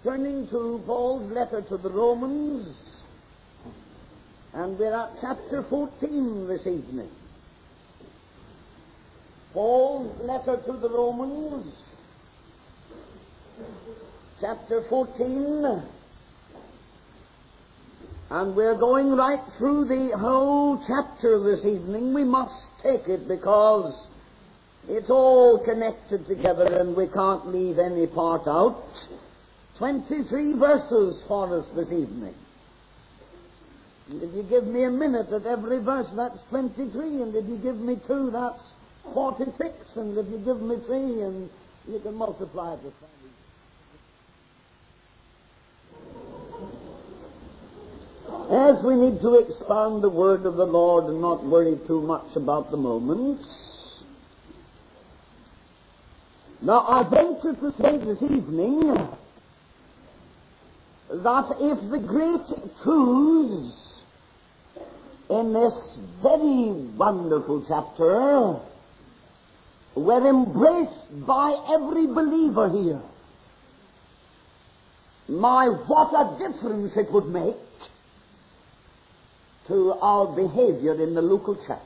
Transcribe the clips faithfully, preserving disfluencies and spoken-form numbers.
turning to Paul's letter to the Romans, and we're at chapter fourteen this evening. Paul's letter to the Romans, chapter fourteen, and we're going right through the whole chapter this evening. We must take it because it's all connected together and we can't leave any part out. twenty-three verses for us this evening. And if you give me a minute at every verse, that's twenty-three. And if you give me two, that's forty-six. And if you give me three, and you can multiply it with that. As we need to expound the word of the Lord and not worry too much about the moments. Now, I venture to say this evening that if the great truths in this very wonderful chapter were embraced by every believer here, my, what a difference it would make to our behavior in the local church.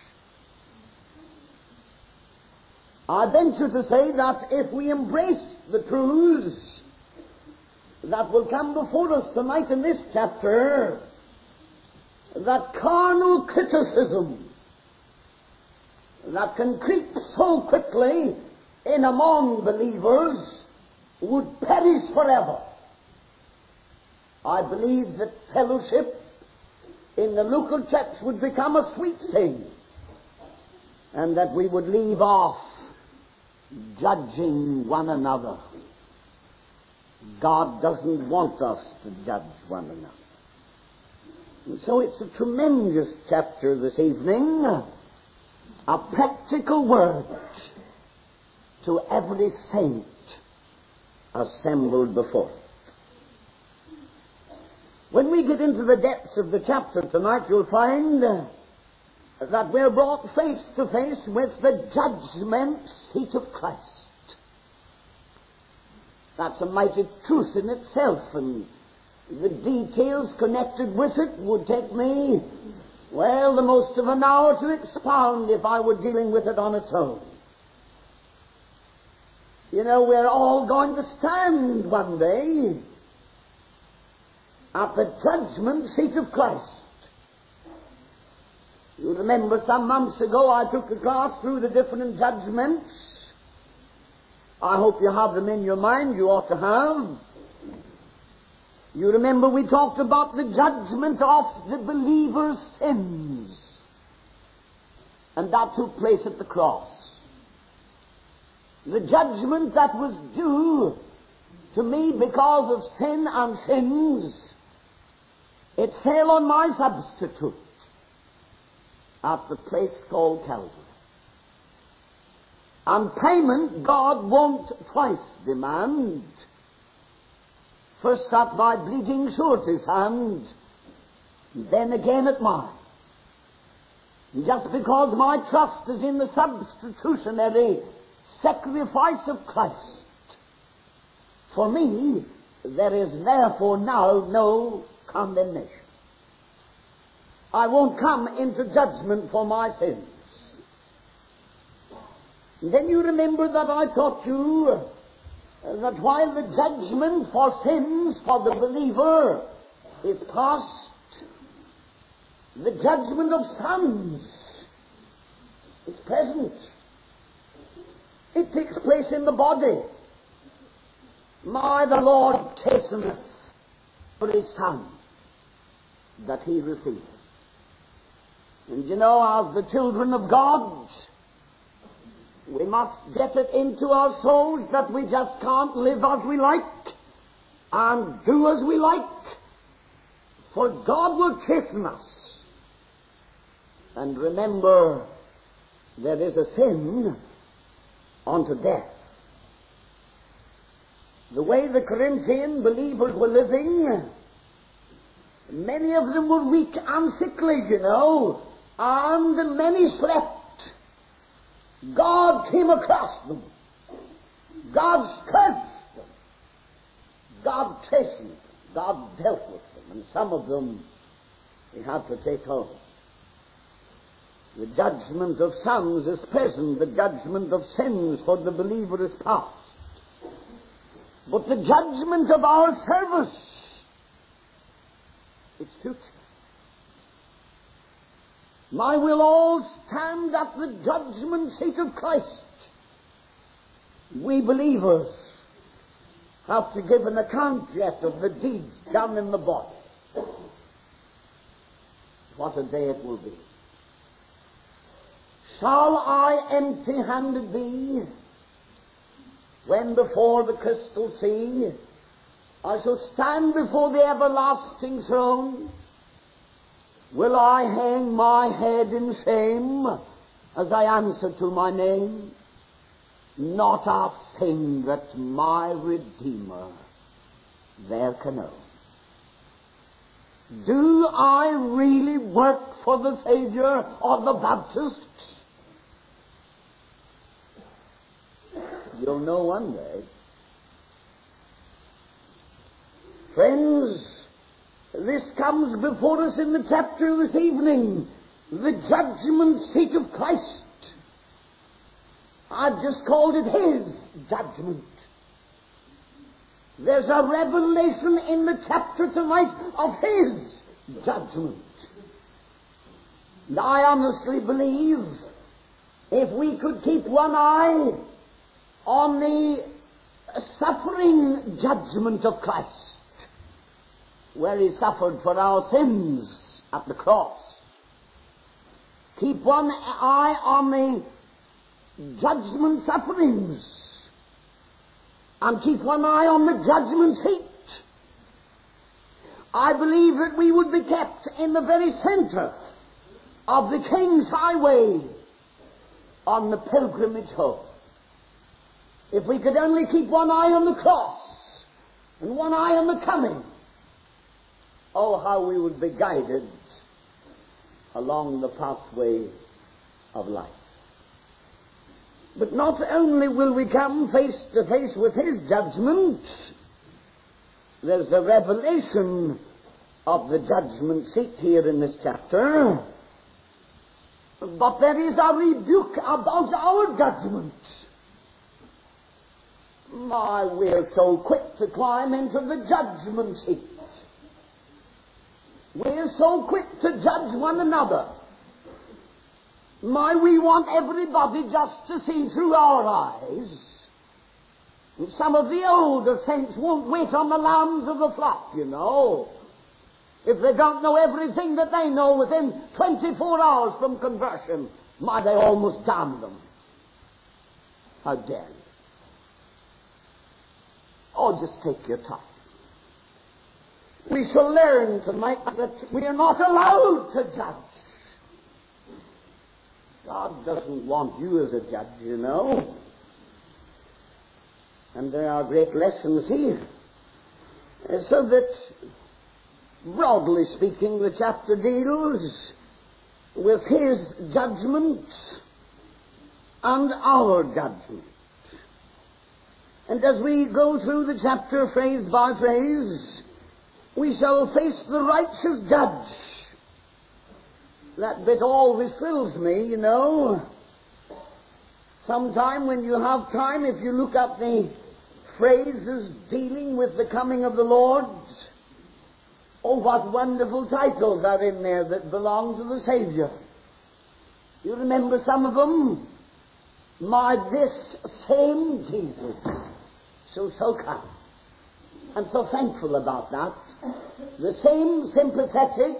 I venture to say that if we embrace the truths that will come before us tonight in this chapter, that carnal criticism that can creep so quickly in among believers would perish forever. I believe that fellowship in the local church would become a sweet thing, and that we would leave off judging one another. God doesn't want us to judge one another. And so it's a tremendous chapter this evening, a practical word to every saint assembled before it. When we get into the depths of the chapter tonight, you'll find that we're brought face to face with the judgment seat of Christ. That's a mighty truth in itself, and the details connected with it would take me, well, the most of an hour to expound if I were dealing with it on its own. You know, we're all going to stand one day at the judgment seat of Christ. You remember some months ago I took a class through the different judgments. I hope you have them in your mind. You ought to have. You remember we talked about the judgment of the believer's sins. And that took place at the cross. The judgment that was due to me because of sin and sins, it fell on my substitute at the place called Calvary. And payment God won't twice demand. First at my bleeding surety's hand, then again at mine. Just because my trust is in the substitutionary sacrifice of Christ, for me, there is therefore now no condemnation. I won't come into judgment for my sins. Then you remember that I taught you that while the judgment for sins for the believer is past, the judgment of sons is present. It takes place in the body. My, the Lord chasteneth for his Son that he receives. And you know, as the children of God, we must get it into our souls that we just can't live as we like and do as we like, for God will chasten us. And remember, there is a sin unto death. The way the Corinthian believers were living, many of them were weak and sickly, you know, and many slept. God came across them. God scourged them. God chastened them. God dealt with them, and some of them He had to take home. The judgment of sons is present. The judgment of sins for the believer is past. But the judgment of our service, it's future. My will all stand at the judgment seat of Christ. We believers have to give an account yet of the deeds done in the body. What a day it will be. Shall I empty-handed be when before the crystal sea I shall stand before the everlasting throne? Will I hang my head in shame as I answer to my name? Not a thing that my Redeemer there can own. Do I really work for the Savior of the Baptists? You'll know one day. Friends, this comes before us in the chapter this evening, the judgment seat of Christ. I've just called it His judgment. There's a revelation in the chapter tonight of His judgment. And I honestly believe if we could keep one eye on the suffering judgment of Christ, where He suffered for our sins at the cross, keep one eye on the judgment sufferings, and keep one eye on the judgment seat, I believe that we would be kept in the very center of the King's highway on the pilgrimage home. If we could only keep one eye on the cross and one eye on the coming, oh, how we would be guided along the pathway of life. But not only will we come face to face with His judgment, there's a revelation of the judgment seat here in this chapter, but there is a rebuke about our judgment. My, we're so quick to climb into the judgment seat. We're so quick to judge one another. My, we want everybody just to see through our eyes. And some of the older saints won't wait on the lambs of the flock, you know. If they don't know everything that they know within twenty-four hours from conversion, my, they almost damn them. How dare you? Oh, just take your time. We shall learn tonight that we are not allowed to judge. God doesn't want you as a judge, you know. And there are great lessons here. So that, broadly speaking, the chapter deals with His judgment and our judgment. And as we go through the chapter phrase by phrase, we shall face the righteous judge. That bit always thrills me, you know. Sometime when you have time, if you look up the phrases dealing with the coming of the Lord, oh, what wonderful titles are in there that belong to the Savior. You remember some of them? My, this same Jesus shall so come. I'm so thankful about that. The same sympathetic,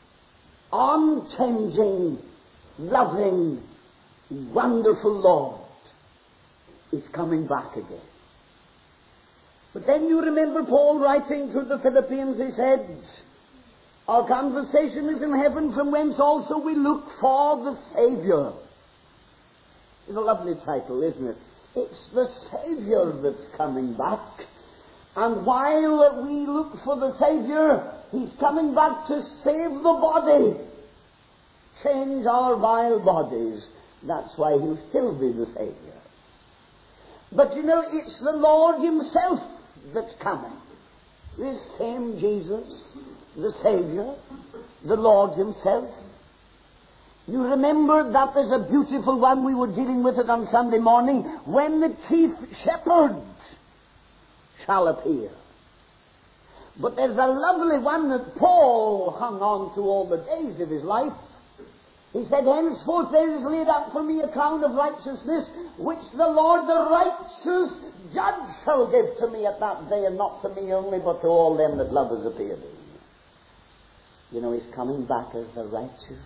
unchanging, loving, wonderful Lord is coming back again. But then you remember Paul writing to the Philippians, he said, our conversation is in heaven, from whence also we look for the Savior. It's a lovely title, isn't it? It's the Savior that's coming back. And while we look for the Savior, He's coming back to save the body. Change our vile bodies. That's why He'll still be the Savior. But you know, it's the Lord Himself that's coming. This same Jesus, the Savior, the Lord himself. You remember that there's a beautiful one, we were dealing with it on Sunday morning, when the chief shepherd shall appear. But there's a lovely one that Paul hung on to all the days of his life. He said, henceforth there is laid up for me a crown of righteousness, which the Lord the righteous judge shall give to me at that day, and not to me only, but to all them that love has appeared in. You know, he's coming back as the righteous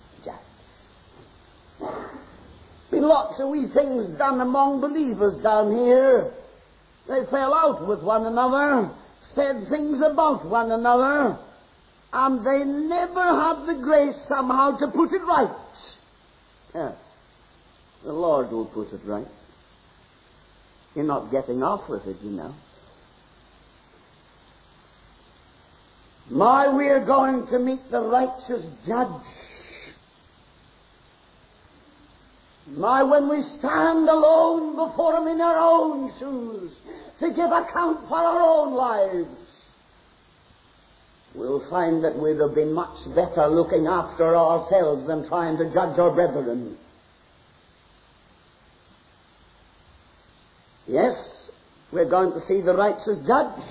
judge. Been lots of wee things done among believers down here. They fell out with one another, said things about one another, and they never had the grace somehow to put it right. Yeah. The Lord will put it right. You're not getting off with it, you know. My, we're going to meet the righteous judge. My, when we stand alone before him in our own shoes to give account for our own lives, we'll find that we'd have been much better looking after ourselves than trying to judge our brethren. Yes, we're going to see the righteous judge.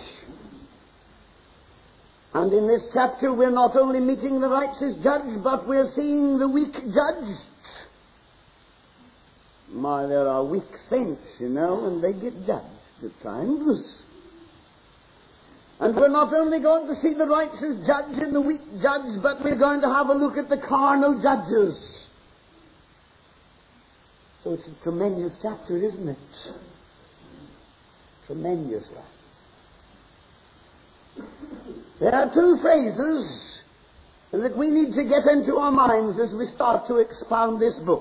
And in this chapter we're not only meeting the righteous judge, but we're seeing the weak judge. My, there are weak saints, you know, and they get judged at times. And we're not only going to see the righteous judge and the weak judge, but we're going to have a look at the carnal judges. So it's a tremendous chapter, isn't it? Tremendous one. There are two phrases that we need to get into our minds as we start to expound this book.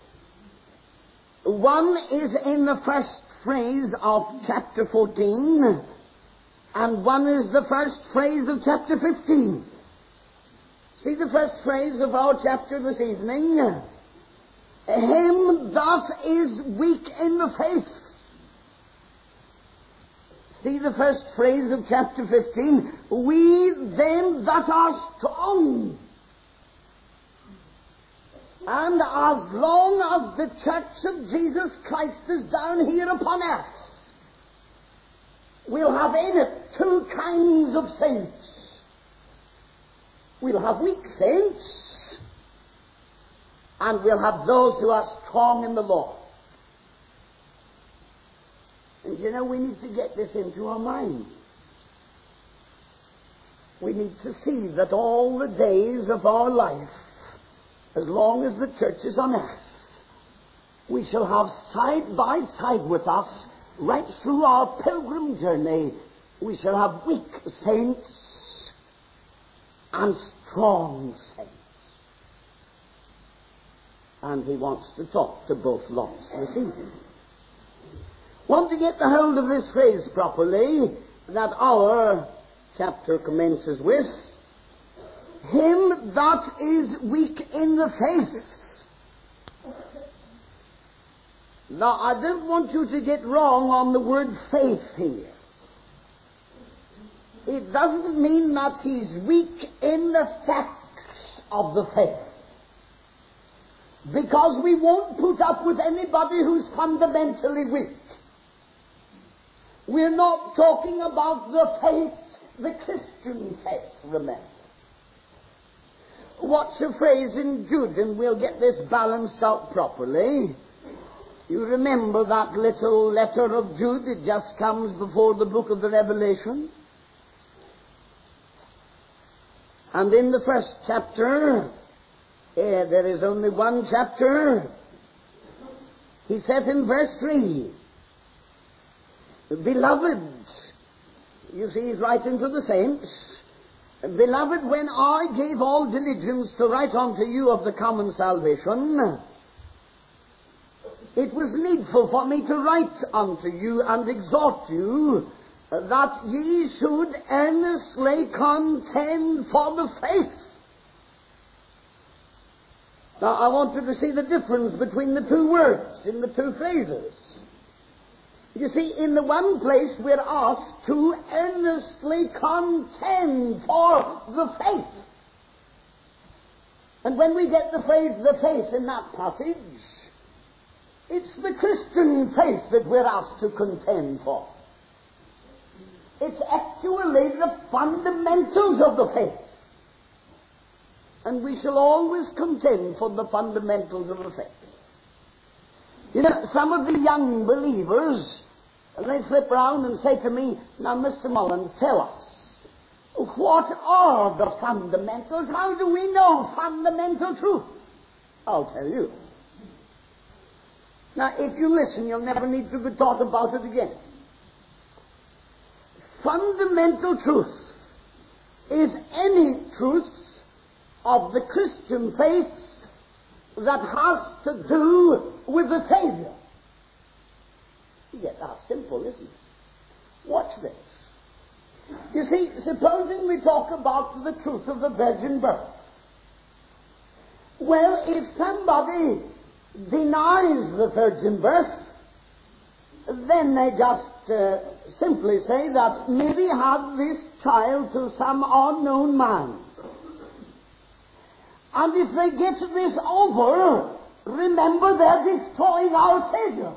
One is in the first phrase of chapter fourteen, and one is the first phrase of chapter fifteen. See the first phrase of our chapter this evening? Him that is weak in the faith. See the first phrase of chapter fifteen? We then that are strong. And as long as the church of Jesus Christ is down here upon earth, we'll have in it two kinds of saints. We'll have weak saints, and we'll have those who are strong in the Lord. And you know, we need to get this into our minds. We need to see that all the days of our life, as long as the church is on earth, we shall have side by side with us, right through our pilgrim journey, we shall have weak saints and strong saints. And he wants to talk to both lots this evening. Want to get the hold of this phrase properly that our chapter commences with. Him that is weak in the faith. Now, I don't want you to get wrong on the word faith here. It doesn't mean that he's weak in the facts of the faith. Because we won't put up with anybody who's fundamentally weak. We're not talking about the faith, the Christian faith, remember. Watch a phrase in Jude, and we'll get this balanced out properly. You remember that little letter of Jude? It just comes before the book of the Revelation. And in the first chapter, eh, there is only one chapter. He said in verse three, Beloved, you see he's writing to the saints, Beloved, when I gave all diligence to write unto you of the common salvation, it was needful for me to write unto you and exhort you that ye should earnestly contend for the faith. Now, I want you to see the difference between the two words in the two phrases. You see, in the one place we're asked to earnestly contend for the faith. And when we get the phrase the faith in that passage, it's the Christian faith that we're asked to contend for. It's actually the fundamentals of the faith. And we shall always contend for the fundamentals of the faith. You know, some of the young believers, they flip round and say to me, now, Mister Mullen, tell us, what are the fundamentals? How do we know fundamental truth? I'll tell you. Now, if you listen, you'll never need to be taught about it again. Fundamental truth is any truth of the Christian faith that has to do with the Savior. Yes, that's simple, isn't it? Watch this. You see, supposing we talk about the truth of the virgin birth. Well, if somebody denies the virgin birth, then they just uh, simply say that maybe had this child to some unknown man. And if they get this over, remember they're destroying our Savior.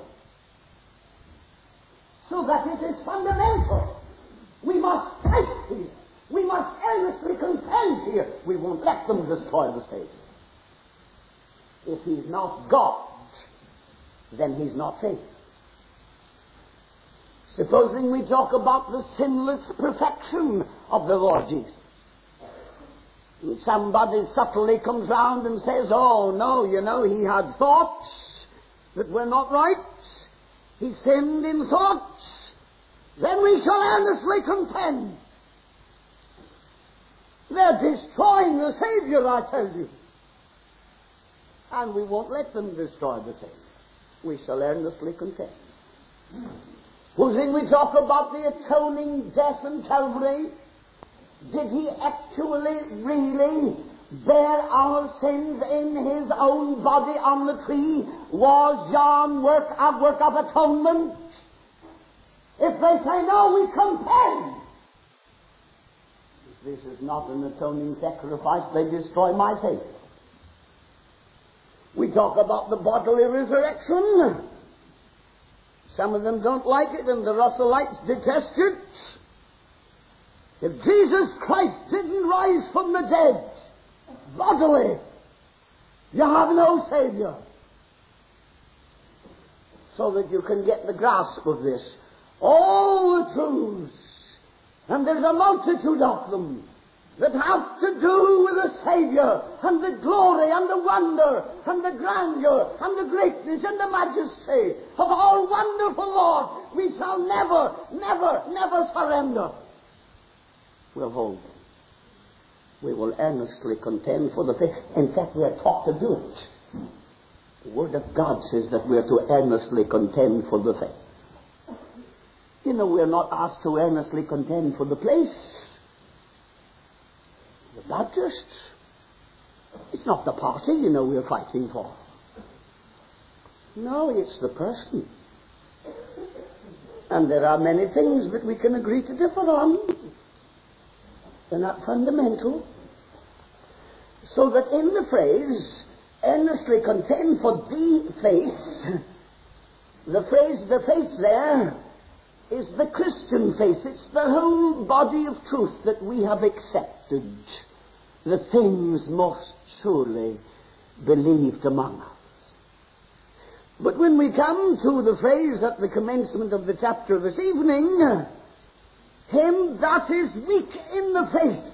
So that it is fundamental. We must fight here. We must earnestly contend here. We won't let them destroy the Savior. If he's not God, then he's not Savior. Supposing we talk about the sinless perfection of the Lord Jesus. Somebody subtly comes round and says, oh, no, you know, he had thoughts that were not right. He sinned in thoughts. Then we shall earnestly contend. They're destroying the Savior, I tell you. And we won't let them destroy the Savior. We shall earnestly contend. Supposing we talk about the atoning death in Calvary, did he actually really bear our sins in his own body on the tree? Was John work a work of atonement? If they say no, we contend. If this is not an atoning sacrifice, they destroy my Savior. We talk about the bodily resurrection. Some of them don't like it, and the Russellites detest it. If Jesus Christ didn't rise from the dead bodily, you have no Savior. So that you can get the grasp of this. All the truths, and there's a multitude of them, that have to do with the Savior, and the glory, and the wonder, and the grandeur, and the greatness, and the majesty of our wonderful Lord, we shall never, never, never surrender. We'll hold them. We will earnestly contend for the faith. In fact, we are taught to do it. The Word of God says that we are to earnestly contend for the faith. You know, we are not asked to earnestly contend for the place. The Baptists. It's not the party, you know, we're fighting for. No, it's the person. And there are many things that we can agree to differ on. They're not fundamental. So that in the phrase, earnestly contend for the faith, the phrase, the faith there, is the Christian faith. It's the whole body of truth that we have accepted. The things most surely believed among us. But when we come to the phrase at the commencement of the chapter this evening, him that is weak in the faith.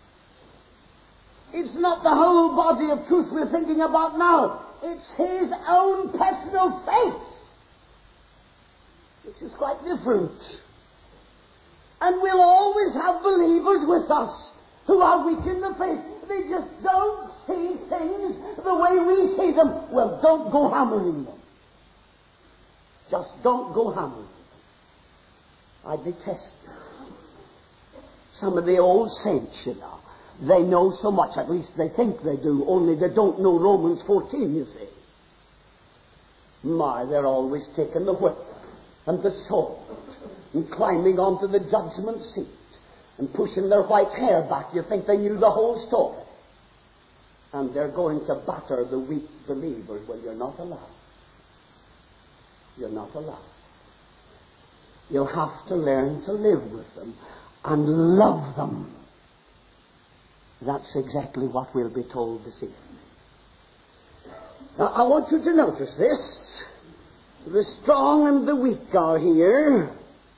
It's not the whole body of truth we're thinking about now. It's his own personal faith, which is quite different. And we'll always have believers with us who are weak in the faith. They just don't see things the way we see them. Well, don't go hammering them. Just don't go hammering them. I detest them. Some of the old saints, you know, they know so much, at least they think they do, only they don't know Romans fourteen, you see. My, they're always taking the whip. and the sword, and climbing onto the judgment seat, and pushing their white hair back. You think they knew the whole story. And they're going to batter the weak believers. Well, you're not allowed. You're not allowed. You'll have to learn to live with them and love them. That's exactly what we'll be told this evening. Now, I want you to notice this. The strong and the weak are here.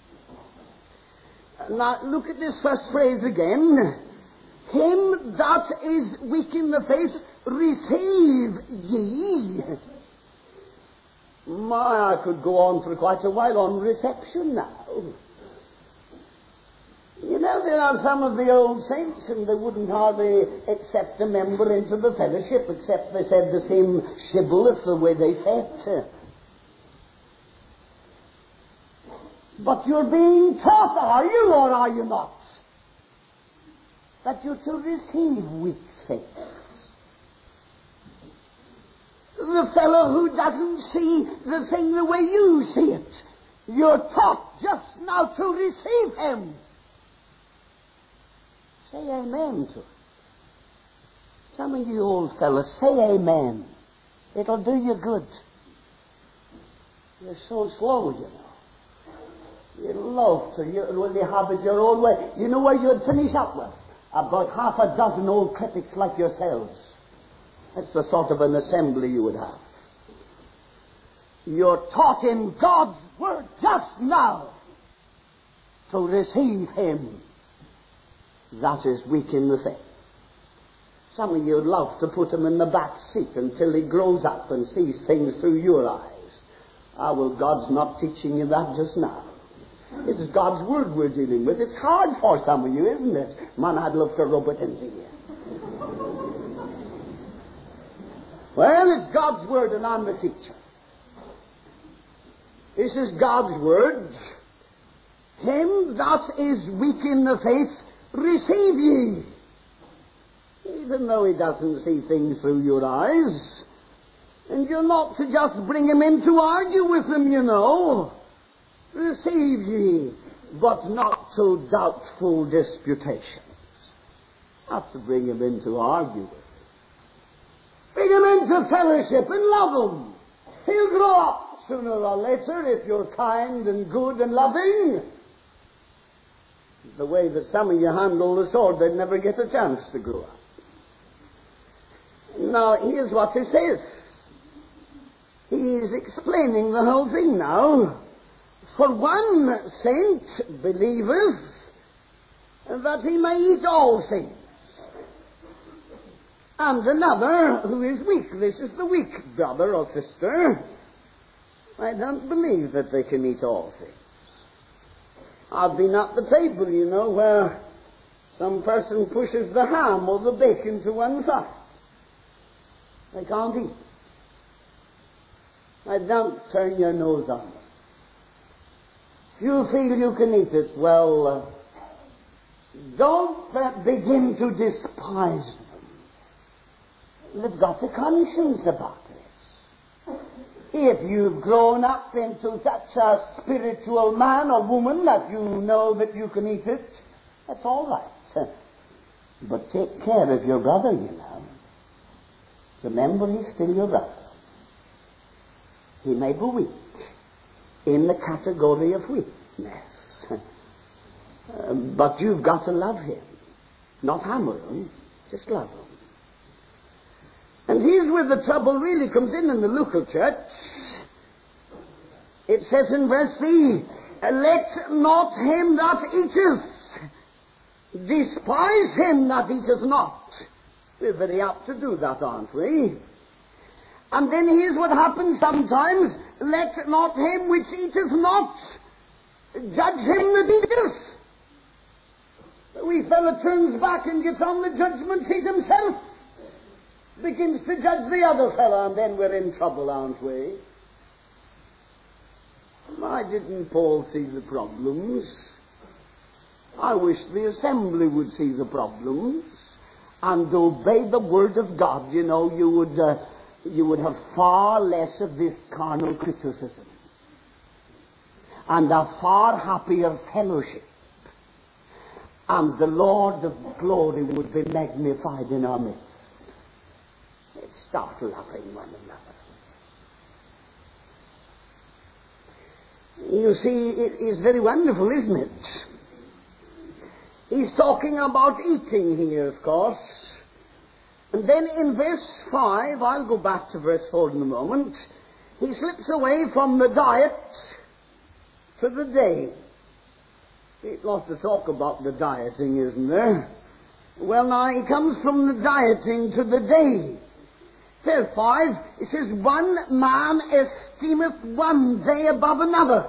Now, look at this first phrase again. Him that is weak in the faith, receive ye. My, I could go on for quite a while on reception now. You know, there are some of the old saints, and they wouldn't hardly accept a member into the fellowship, except they said the same shibboleth the way they said. But you're being taught, are you, or are you not? That you're to receive weak saints. The fellow who doesn't see the thing the way you see it, you're taught just now to receive him. Say amen to it. Some of you old fellas, say amen. It'll do you good. You're so slow, you know. You love to, you, will you have it your own way? You know where you'd finish up with? About half a dozen old critics like yourselves. That's the sort of an assembly you would have. You're taught in God's Word just now to receive him that is weak in the faith. Some of you would love to put him in the back seat until he grows up and sees things through your eyes. Ah, well, God's not teaching you that just now. It's God's Word we're dealing with. It's hard for some of you, isn't it? Man, I'd love to rub it into you. Well, it's God's Word and I'm the teacher. This is God's Word. Him that is weak in the faith, receive ye. Even though he doesn't see things through your eyes. And you're not to just bring him in to argue with him, you know. Receive ye, but not to doubtful disputations. Not to bring him in to argue with him. Bring him into fellowship and love him. He'll grow up sooner or later if you're kind and good and loving. The way that some of you handle the sword, they'd never get a chance to grow up. Now, here's what he says. He's explaining the whole thing now. For one saint believeth that he may eat all things, and another who is weak. This is the weak brother or sister. I don't believe that they can eat all things. I've been at the table, you know, where some person pushes the ham or the bacon to one side. They can't eat. I don't turn your nose on them. If you feel you can eat it, well, uh, don't uh, begin to despise them. They've got a conscience about this. If you've grown up into such a spiritual man or woman that you know that you can eat it, that's all right. But take care of your brother, you know. Remember, he's still your brother. He may be weak, in the category of weakness. uh, but you've got to love him. Not hammer him, just love him. And here's where the trouble really comes in in the local church. It says in verse three, let not him that eateth despise him that eateth not. We're very apt to do that, aren't we? And then here's what happens sometimes. Let not him which eateth not judge him that eateth. The wee fellow turns back and gets on the judgment seat himself. Begins to judge the other fellow, and then we're in trouble, aren't we? Why didn't Paul see the problems? I wish the assembly would see the problems and obey the word of God. You know, you would uh, you would have far less of this carnal criticism. and a far happier fellowship. And the Lord of glory would be magnified in our midst. Let's start loving one another. You see, it is very wonderful, isn't it? He's talking about eating here, of course. And then in verse five, I'll go back to verse four in a moment, he slips away from the diet to the day. There's lots to talk about the dieting, isn't there? Well, now he comes from the dieting to the day. Verse five, it says, one man esteemeth one day above another.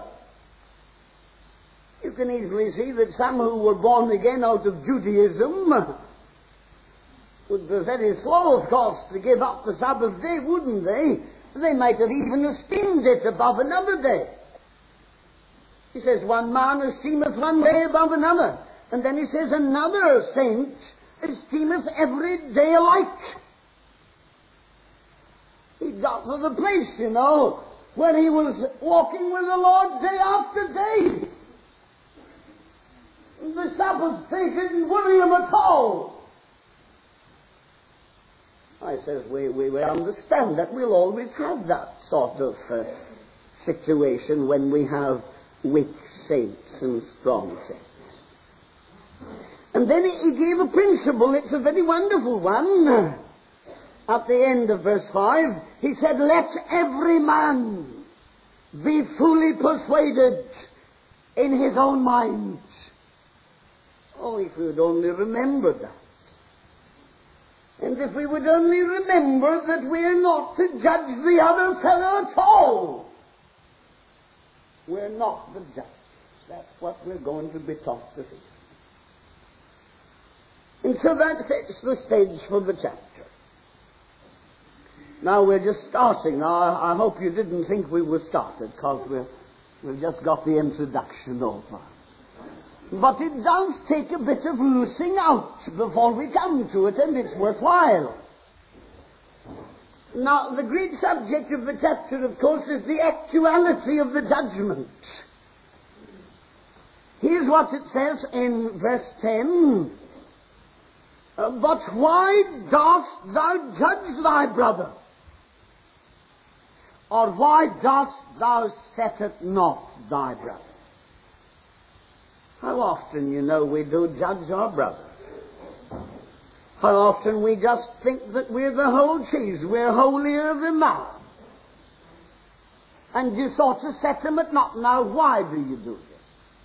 You can easily see that some who were born again out of Judaism would be very slow, of course, to give up the Sabbath day, wouldn't they? They might have even esteemed it above another day. He says, one man esteemeth one day above another. And then he says, another saint esteemeth every day alike. He got to the place, you know, where he was walking with the Lord day after day. The Sabbath day didn't worry him at all. I says, we, we, we understand that we'll always have that sort of uh, situation when we have weak saints and strong saints. And then he gave a principle. It's a very wonderful one. At the end of verse five, he said, let every man be fully persuaded in his own mind. Oh, if we would only remember that. And if we would only remember that we're not to judge the other fellow at all. We're not the judge. That's what we're going to be taught to see. And so that sets the stage for the chapter. Now we're just starting. Now I, I hope you didn't think we were started, because we're, we've just got the introduction over. But it does take a bit of loosing out before we come to it, and it's worthwhile. Now, the great subject of the chapter, of course, is the actuality of the judgment. Here's what it says in verse ten. Uh, but why dost thou judge thy brother? Or why dost thou set it not thy brother? How often, you know, we do judge our brother. How often we just think that we're the whole cheese, we're holier than thou. And you sort of set him at naught. Now, why do you do this?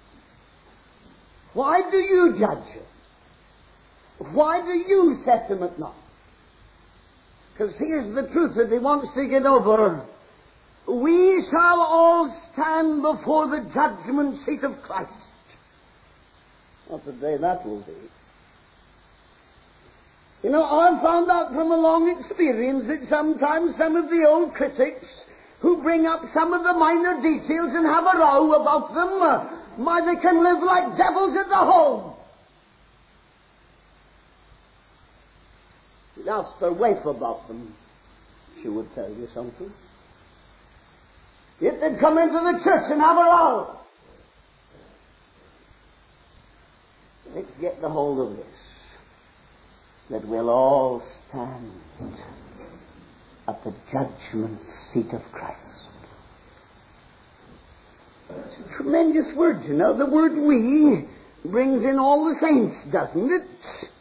Why do you judge him? Why do you set him at naught? Because here's the truth that he wants to get over. We shall all stand before the judgment seat of Christ. What a day that will be. You know, I've found out from a long experience that sometimes some of the old critics who bring up some of the minor details and have a row about them, uh, my, they can live like devils at the home. You'd ask their wife about them, she would tell you something. Yet they'd come into the church and have a row. Let's get the hold of this, that we'll all stand at the judgment seat of Christ. It's a tremendous word, you know. The word we brings in all the saints, doesn't it?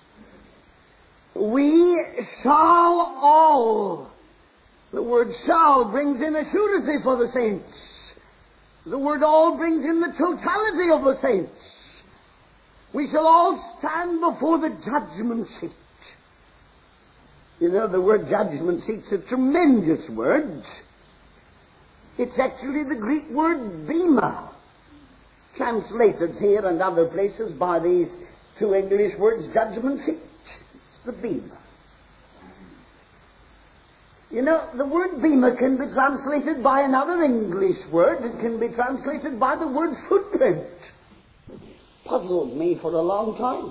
We shall all. The word shall brings in a surety for the saints. The word all brings in the totality of the saints. We shall all stand before the judgment seat. You know, the word judgment seat's a tremendous word. It's actually the Greek word bema, translated here and other places by these two English words, judgment seat. It's the bema. You know, the word bema can be translated by another English word. It can be translated by the word footprint. Puzzled me for a long time.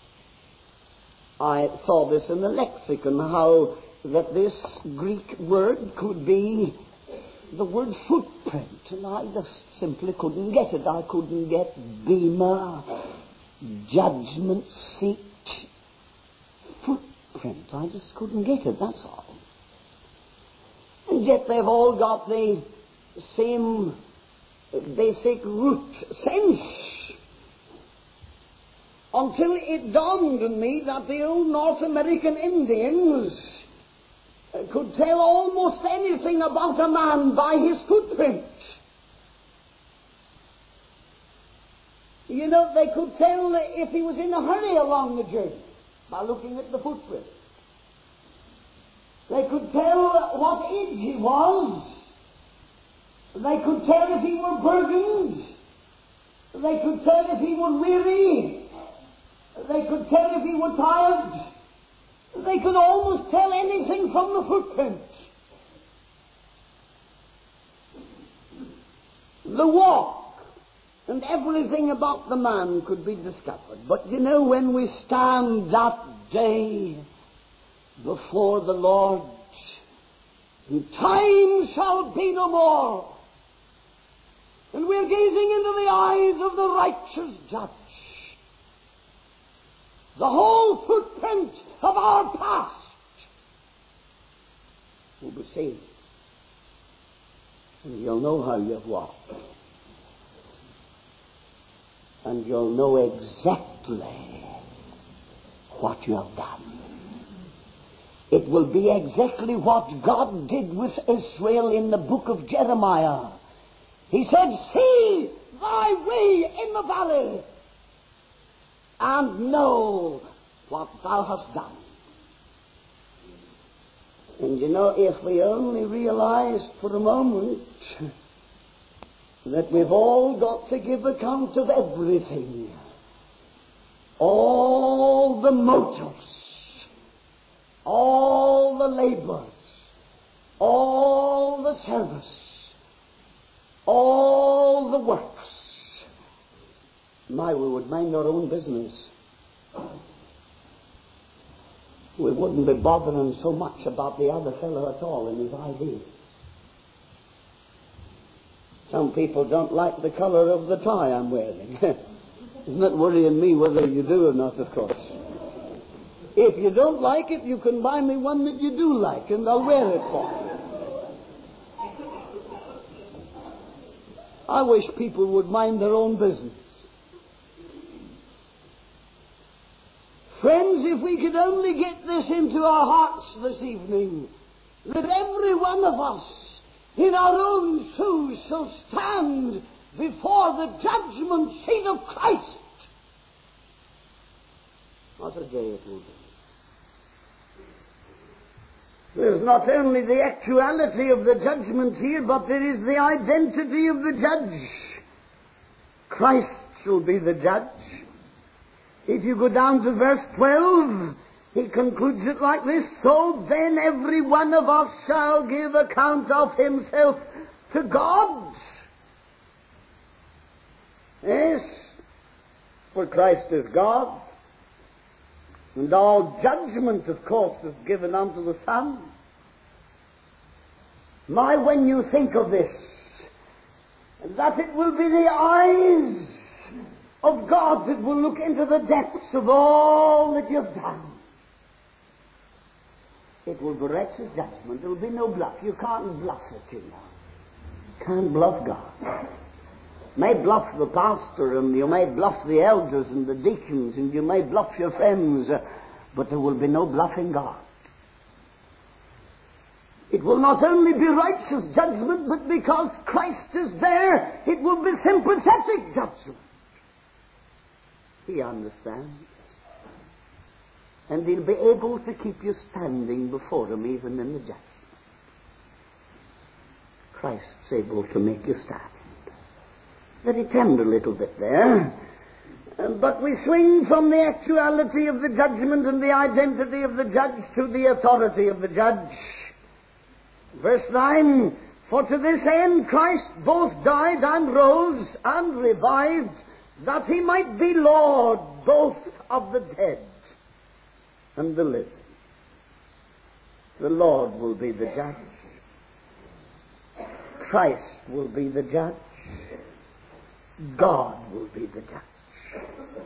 I saw this in the lexicon, how that this Greek word could be the word footprint, and I just simply couldn't get it. I couldn't get bema, judgment seat, footprint. I just couldn't get it, that's all. And yet they've all got the same basic root sense. Until it dawned on me that the old North American Indians could tell almost anything about a man by his footprint. You know, they could tell if he was in a hurry along the journey by looking at the footprint. They could tell what age he was. They could tell if he were burdened. They could tell if he were weary. They could tell if he were tired. They could almost tell anything from the footprint. The walk and everything about the man could be discovered. But you know, when we stand that day before the Lord, and time shall be no more, and we're gazing into the eyes of the righteous judge, the whole footprint of our past will be seen. And you'll know how you've walked. And you'll know exactly what you have done. It will be exactly what God did with Israel in the book of Jeremiah. He said, see thy way in the valley, and know what thou hast done. And you know, if we only realized for a moment that we've all got to give account of everything, all the motives, all the labors, all the service, all the works, my, we would mind our own business. We wouldn't be bothering so much about the other fellow at all and his idea. Some people don't like the color of the tie I'm wearing. It's not worrying me whether you do or not, of course. If you don't like it, you can buy me one that you do like, and I'll wear it for you. I wish people would mind their own business. Friends, if we could only get this into our hearts this evening, that every one of us in our own shoes shall stand before the judgment seat of Christ. What a day it will be. There's not only the actuality of the judgment here, but there is the identity of the judge. Christ shall be the judge. If you go down to verse twelve, he concludes it like this: so then every one of us shall give account of himself to God. Yes, for Christ is God, and all judgment, of course, is given unto the Son. My, when you think of this, that it will be the eyes of God that will look into the depths of all that you've done. It will be righteous judgment. There will be no bluff. You can't bluff it, you know. You can't bluff God. You may bluff the pastor, and you may bluff the elders and the deacons, and you may bluff your friends, uh, but there will be no bluffing God. It will not only be righteous judgment, but because Christ is there, it will be sympathetic judgment. He understands. And he'll be able to keep you standing before him even in the judgment. Christ's able to make you stand. Very tender little bit there. Uh, but we swing from the actuality of the judgment and the identity of the judge to the authority of the judge. Verse nine, for to this end Christ both died and rose and revived, that he might be Lord both of the dead and the living. The Lord will be the judge. Christ will be the judge. God will be the judge.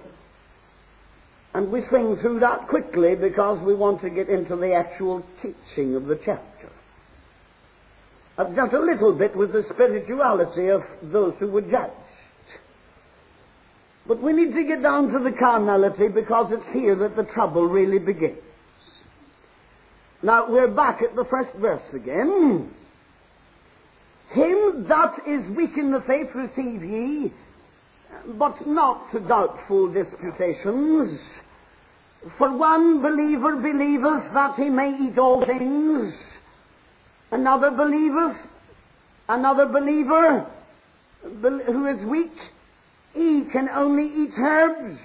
And we swing through that quickly because we want to get into the actual teaching of the chapter. Uh, just a little bit with the spirituality of those who were judged. But we need to get down to the carnality because it's here that the trouble really begins. Now, we're back at the first verse again. Him that is weak in the faith receive ye, but not to doubtful disputations. For one believer believeth that he may eat all things, another believeth, another believer who is weak, he can only eat herbs.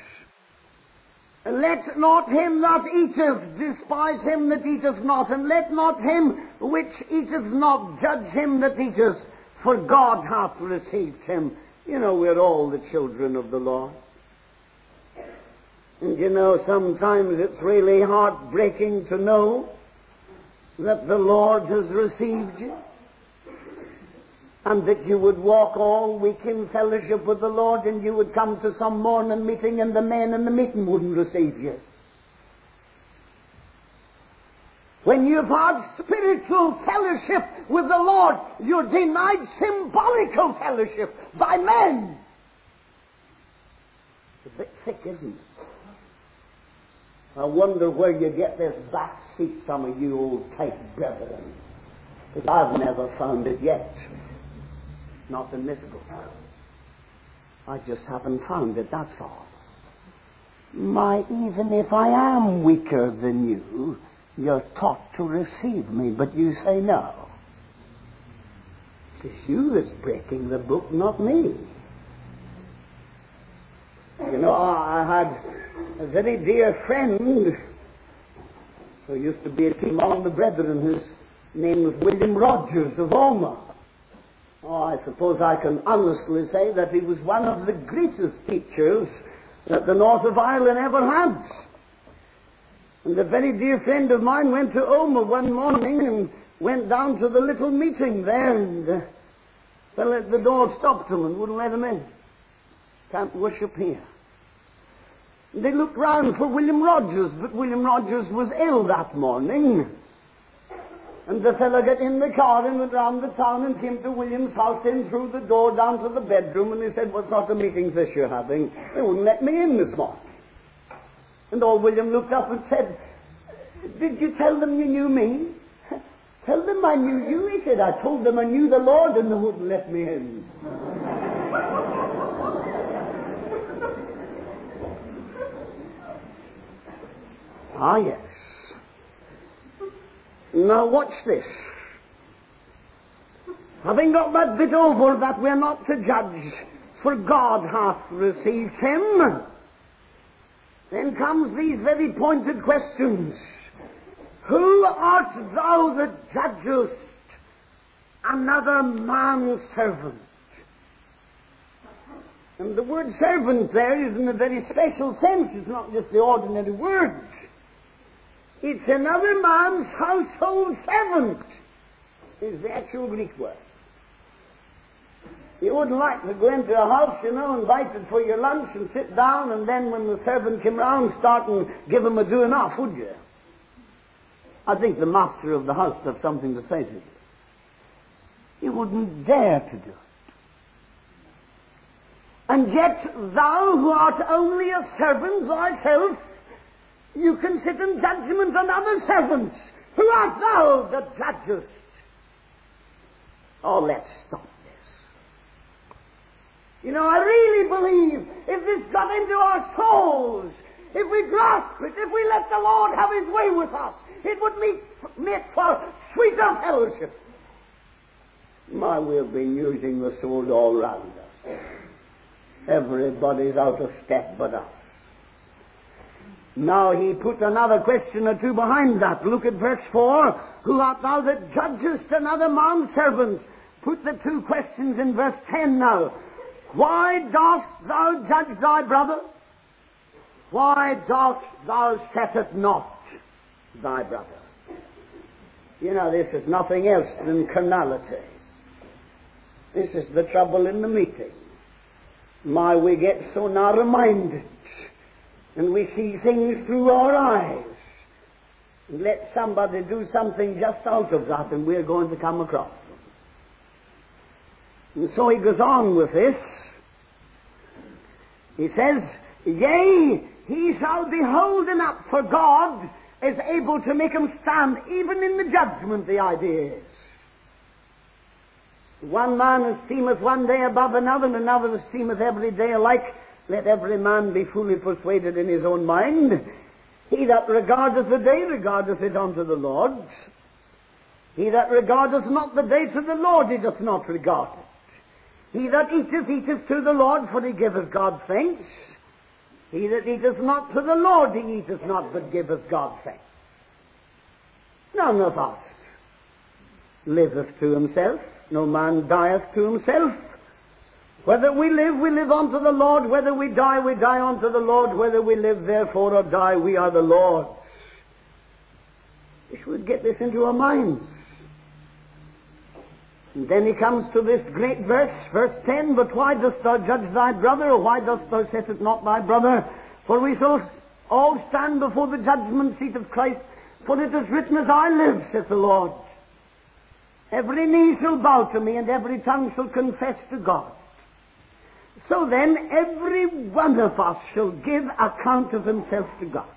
Let not him that eateth despise him that eateth not, and let not him which eateth not judge him that eateth, for God hath received him. You know, we're all the children of the Lord. And you know, sometimes it's really heartbreaking to know that the Lord has received you, and that you would walk all week in fellowship with the Lord, and you would come to some morning meeting and the men in the meeting wouldn't receive you. When you've had spiritual fellowship with the Lord, you're denied symbolical fellowship by men. It's a bit thick, isn't it? I wonder where you get this back seat, some of you old tight brethren. Because I've never found it yet. Not in this book. I just haven't found it, that's all. My, even if I am weaker than you, you're taught to receive me, but you say no. It's you that's breaking the book, not me. You know, I had a very dear friend who used to be a king among the brethren. His name was William Rogers of Omagh. Oh, I suppose I can honestly say that he was one of the greatest teachers that the north of Ireland ever had. And a very dear friend of mine went to Omagh one morning and went down to the little meeting there, and uh, well, at the door stopped him and wouldn't let him in. Can't worship here. And they looked round for William Rogers, but William Rogers was ill that morning. And the fellow got in the car and went round the town and came to William's house, in through the door down to the bedroom, and he said, "What sort of meeting's this you're having? They wouldn't let me in this morning." And old William looked up and said, "Did you tell them you knew me?" "Tell them I knew you?" He said. "I told them I knew the Lord and they wouldn't let me in." Ah, yes. Now watch this. Having got that bit over, that we're not to judge, for God hath received him, then comes these very pointed questions. Who art thou that judgest another man's servant? And the word servant there is in a very special sense. It's not just the ordinary word. It's another man's household servant, is the actual Greek word. You wouldn't like to go into a house, you know, invited for your lunch and sit down, and then when the servant came round, start and give him a doing off, would you? I think the master of the house has something to say to you. You wouldn't dare to do it. And yet thou, who art only a servant thyself, you can sit in judgment on other servants. Who art thou that judgest? Oh, let's stop this. You know, I really believe if this got into our souls, if we grasp it, if we let the Lord have his way with us, it would make, make for sweeter fellowship. My, we've been using the sword all round us. Everybody's out of step but us. Now he put another question or two behind that. Look at verse four. Who art thou that judgest another man's servant? Put the two questions in verse ten now. Why dost thou judge thy brother? Why dost thou set at naught thy brother? You know, this is nothing else than carnality. This is the trouble in the meeting. My, we get so narrow-minded, and we see things through our eyes. And let somebody do something just out of that, and we're going to come across them. And so he goes on with this. He says, yea, he shall be holding up, for God is able to make him stand even in the judgment, the idea is. One man esteemeth one day above another, and another esteemeth every day alike. Let every man be fully persuaded in his own mind. He that regardeth the day regardeth it unto the Lord. He that regardeth not the day to the Lord, he doth not regard it. He that eateth, eateth to the Lord, for he giveth God thanks. He that eateth not to the Lord, he eateth not, but giveth God thanks. None of us liveth to himself. No man dieth to himself. Whether we live, we live unto the Lord. Whether we die, we die unto the Lord. Whether we live, therefore, or die, we are the Lord's. We should get this into our minds. And then he comes to this great verse, verse ten, but why dost thou judge thy brother, or why dost thou set it not thy brother? For we shall all stand before the judgment seat of Christ, for it is written, as I live, saith the Lord, every knee shall bow to me, and every tongue shall confess to God. So then, every one of us shall give account of himself to God.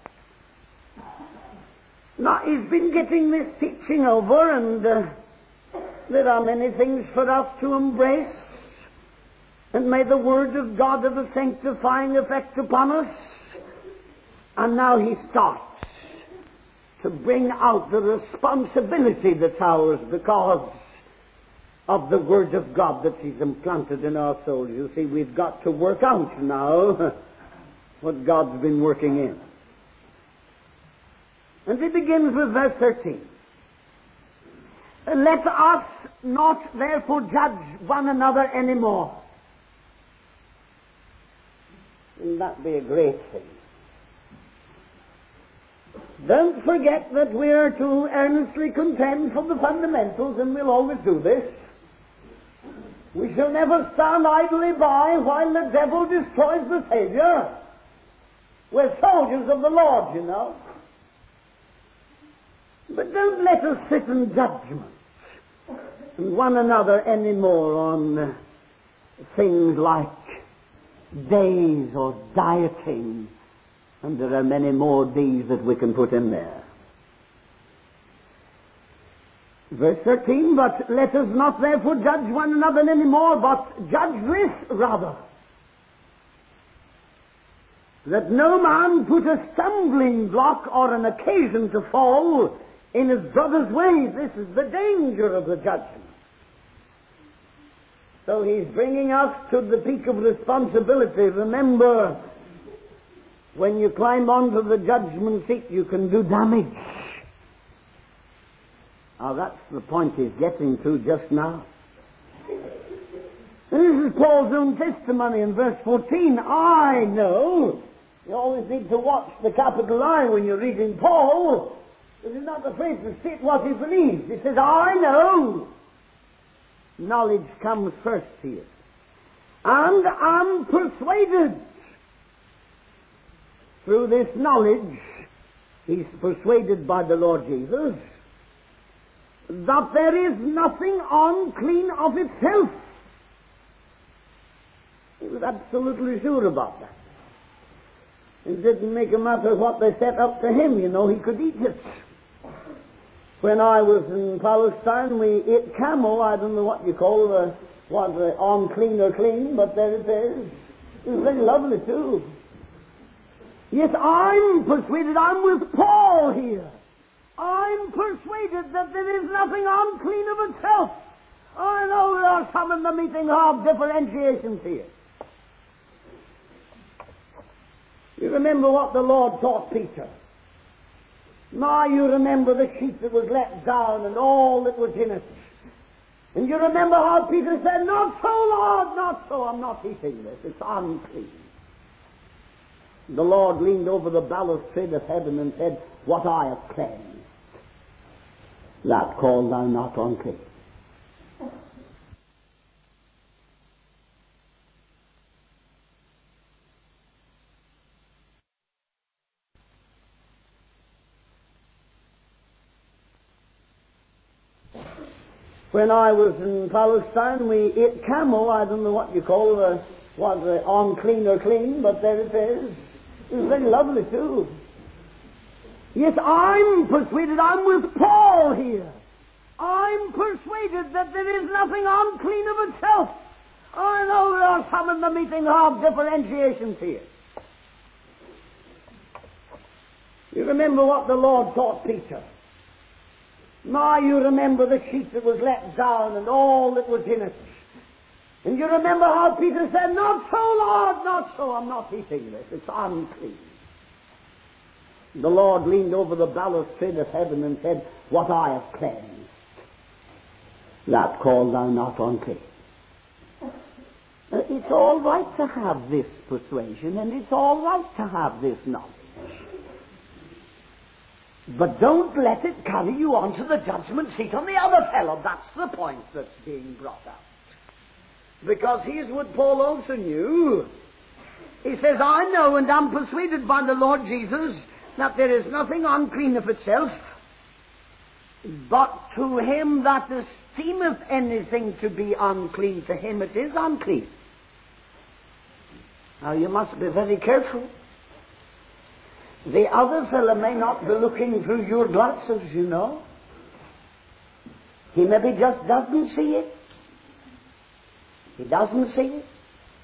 Now, he's been getting this teaching over, and uh, there are many things for us to embrace, and may the Word of God have a sanctifying effect upon us. And now he starts to bring out the responsibility that's ours because of the Word of God that he's implanted in our souls. You see, we've got to work out now what God's been working in. And he begins with verse thirteen. Let us not therefore judge one another anymore. Wouldn't that be a great thing? Don't forget that we are to earnestly contend for the fundamentals, and we'll always do this. We shall never stand idly by while the devil destroys the Savior. We're soldiers of the Lord, you know. But don't let us sit in judgment and one another anymore on uh, things like days or dieting. And there are many more D's that we can put in there. Verse thirteen, but let us not therefore judge one another any more, but judge this rather, that no man put a stumbling block or an occasion to fall in his brother's way. This is the danger of the judgment. So he's bringing us to the peak of responsibility. Remember, when you climb onto the judgment seat, you can do damage. Now, that's the point he's getting to just now. And this is Paul's own testimony in verse fourteen. I know. You always need to watch the capital I when you're reading Paul, because he's not afraid to state what he believes. He says, I know. Knowledge comes first here. And I'm persuaded. Through this knowledge, he's persuaded by the Lord Jesus that there is nothing unclean of itself. He was absolutely sure about that. It didn't make a matter what they set up to him, you know, he could eat it. When I was in Palestine, we ate camel. I don't know what you call the, what the unclean or clean, but there it is. It was very lovely too. Yes, I'm persuaded, I'm with Paul here. I'm persuaded that there is nothing unclean of itself. I know there are some in the meeting who have differentiations here. You remember what the Lord taught Peter. Now you remember the sheep that was let down and all that was in it. And you remember how Peter said, not so, Lord, not so. I'm not eating this. It's unclean. The Lord leaned over the balustrade of heaven and said, what I have cleansed, that call thou not unclean. When I was in Palestine, we ate camel. I don't know what you call the, what the unclean or clean, but there it is. It was very lovely too. Yes, I'm persuaded, I'm with Paul here. I'm persuaded that there is nothing unclean of itself. I know there are some in the meeting who have differentiations here. You remember what the Lord taught Peter. Now you remember the sheet that was let down and all that was in it. And you remember how Peter said, "Not so, Lord, not so. I'm not eating this. It's unclean." The Lord leaned over the balustrade of heaven and said, "What I have cleansed, that call thou not unclean." It's all right to have this persuasion, and it's all right to have this knowledge. But don't let it carry you on to the judgment seat on the other fellow. That's the point that's being brought out. Because here's what Paul also knew. He says, "I know and am persuaded by the Lord Jesus that there is nothing unclean of itself, but to him that esteemeth anything to be unclean, to him it is unclean." Now you must be very careful. The other fellow may not be looking through your glasses, you know. He maybe just doesn't see it. He doesn't see it.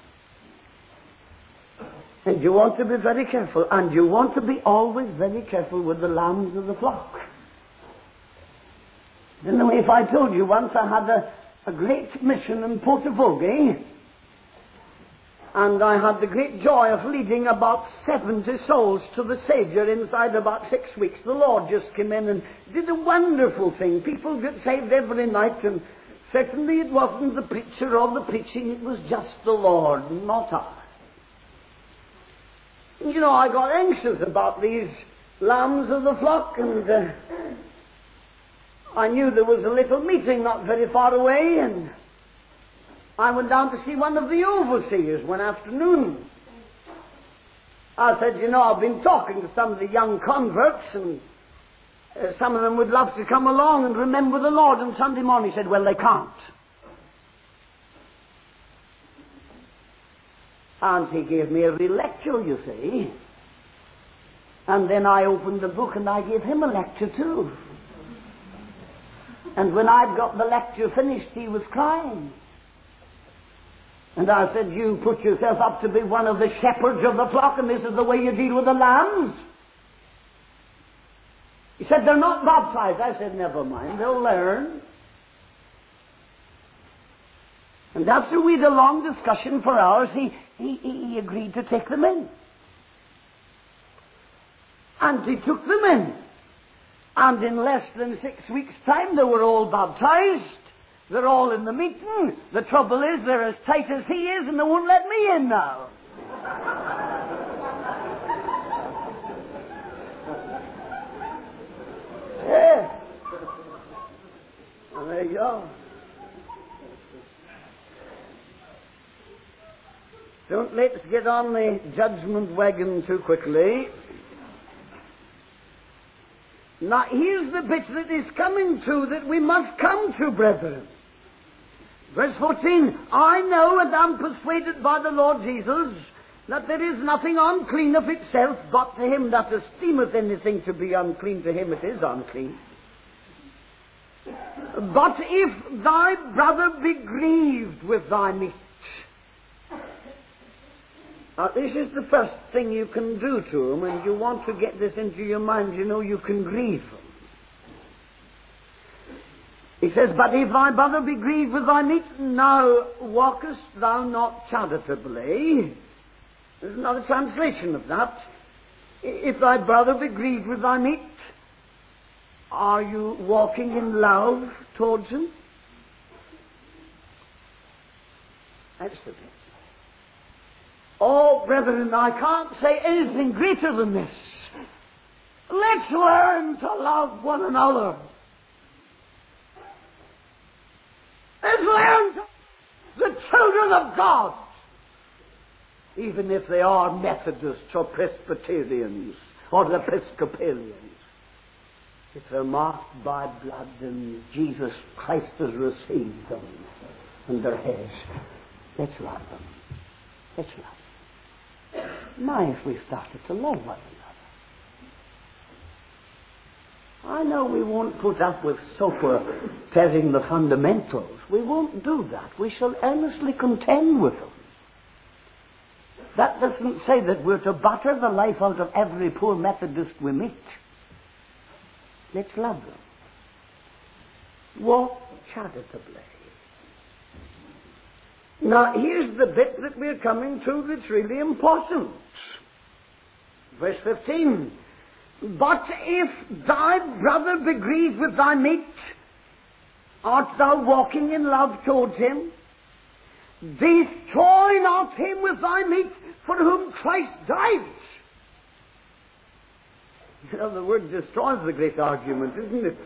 And you want to be very careful. And you want to be always very careful with the lambs of the flock. You know, if I told you once I had a, a great mission in Portavogie, and I had the great joy of leading about seventy souls to the Savior inside about six weeks. The Lord just came in and did a wonderful thing. People get saved every night, and certainly it wasn't the preacher or the preaching, it was just the Lord, not I. And you know, I got anxious about these lambs of the flock, and uh, I knew there was a little meeting not very far away, and I went down to see one of the overseers one afternoon. I said, "You know, I've been talking to some of the young converts, and uh, some of them would love to come along and remember the Lord on Sunday morning." He said, "Well, they can't." And he gave me a real lecture, you see. And then I opened the book and I gave him a lecture too. And when I'd got the lecture finished, he was crying. And I said, "You put yourself up to be one of the shepherds of the flock, and this is the way you deal with the lambs?" He said, "They're not baptized." I said, "Never mind, they'll learn." And after we had a long discussion for hours, he, he, he agreed to take them in. And he took them in. And in less than six weeks' time, they were all baptized. They're all in the meeting. The trouble is, they're as tight as he is, and they won't let me in now. Yes. Well, there you go. Don't let's get on the judgment wagon too quickly. Now, here's the bit that is coming to, that we must come to, brethren. Verse fourteen, "I know and am persuaded by the Lord Jesus that there is nothing unclean of itself, but to him that esteemeth anything to be unclean, to him it is unclean. But if thy brother be grieved with thy meat..." Now, this is the first thing you can do to him, and you want to get this into your mind. You know, you can grieve him. He says, "But if thy brother be grieved with thy meat, now walkest thou not charitably." There's another translation of that. If thy brother be grieved with thy meat, are you walking in love towards him? That's the thing. Oh, brethren, I can't say anything greater than this. Let's learn to love one another. Let's learn to the children of God, even if they are Methodists or Presbyterians or Episcopalians. if they're marked by blood, and Jesus Christ has received them and they're His, let's love them. Let's love them. My, if we started to love one another. I know we won't put up with sofa tearing the fundamentals. We won't do that. We shall earnestly contend with them. That doesn't say that we're to butter the life out of every poor Methodist we meet. Let's love them. Walk charitably. Now, here's the bit that we're coming to that's really important. Verse fifteen. But if thy brother be grieved with thy meat, art thou walking in love towards him? Destroy not him with thy meat, for whom Christ died. You know, the word destroy is a great argument, isn't it?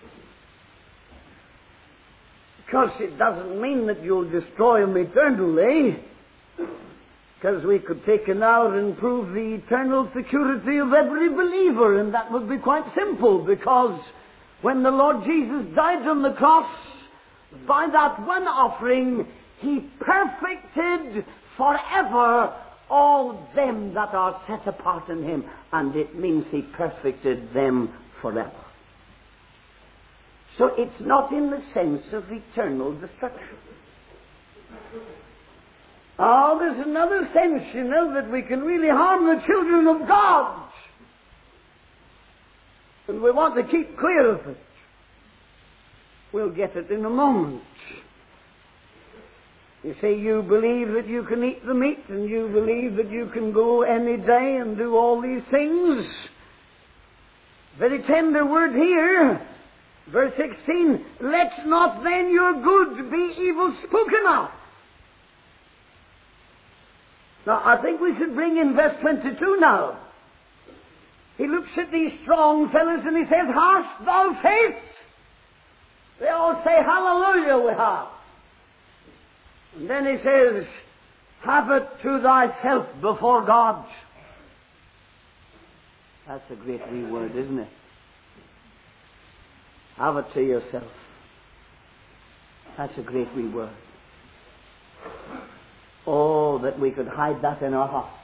Because it doesn't mean that you'll destroy him eternally. Because we could take an hour and prove the eternal security of every believer, and that would be quite simple, because when the Lord Jesus died on the cross, by that one offering, He perfected forever all them that are set apart in Him. And it means He perfected them forever. So it's not in the sense of eternal destruction. Oh, there's another sense, you know, that we can really harm the children of God. And we want to keep clear of it. We'll get it in a moment. You say you believe that you can eat the meat, and you believe that you can go any day and do all these things. Very tender word here. Verse sixteen, let not then your good be evil spoken of. Now, I think we should bring in verse twenty-two now. He looks at these strong fellows and he says, hast thou faith? They all say, hallelujah, we have. And then he says, have it to thyself before God. That's a great wee word, isn't it? Have it to yourself. That's a great wee word. Oh, that we could hide that in our hearts.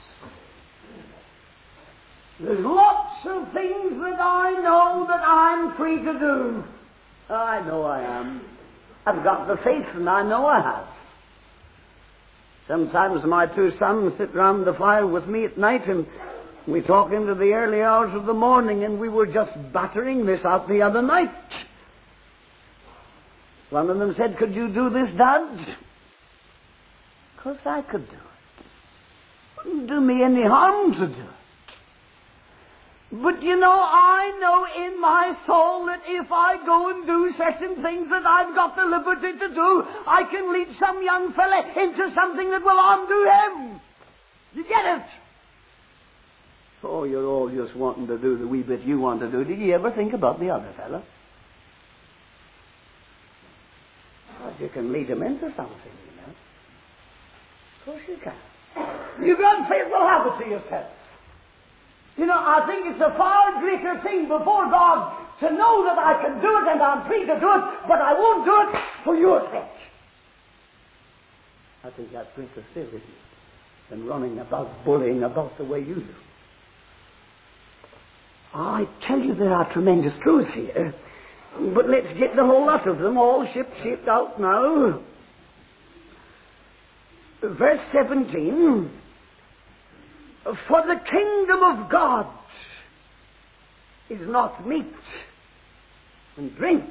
There's lots of things that I know that I'm free to do. I know I am. I've got the faith, and I know I have. Sometimes my two sons sit round the fire with me at night, and we talk into the early hours of the morning, and we were just battering this out the other night. One of them said, could you do this, Dad? Of course I could do it. It wouldn't do me any harm to do it. But you know, I know in my soul that if I go and do certain things that I've got the liberty to do, I can lead some young fella into something that will undo him. You get it? Oh, you're all just wanting to do the wee bit you want to do. Did you ever think about the other fella? Well, you can lead him into something, you know. Of course you can. You've got faith, well, have it to yourself. You know, I think it's a far greater thing before God to know that I can do it and I'm free to do it, but I won't do it for your sake. I think that's greater still, isn't it, than running about, bullying about the way you do. I tell you, there are tremendous truths here, but let's get the whole lot of them all ship-shaped out now. Verse seventeen. For the kingdom of God is not meat and drink,